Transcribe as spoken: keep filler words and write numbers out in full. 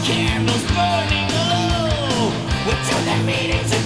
candles burning low. We took the meeting to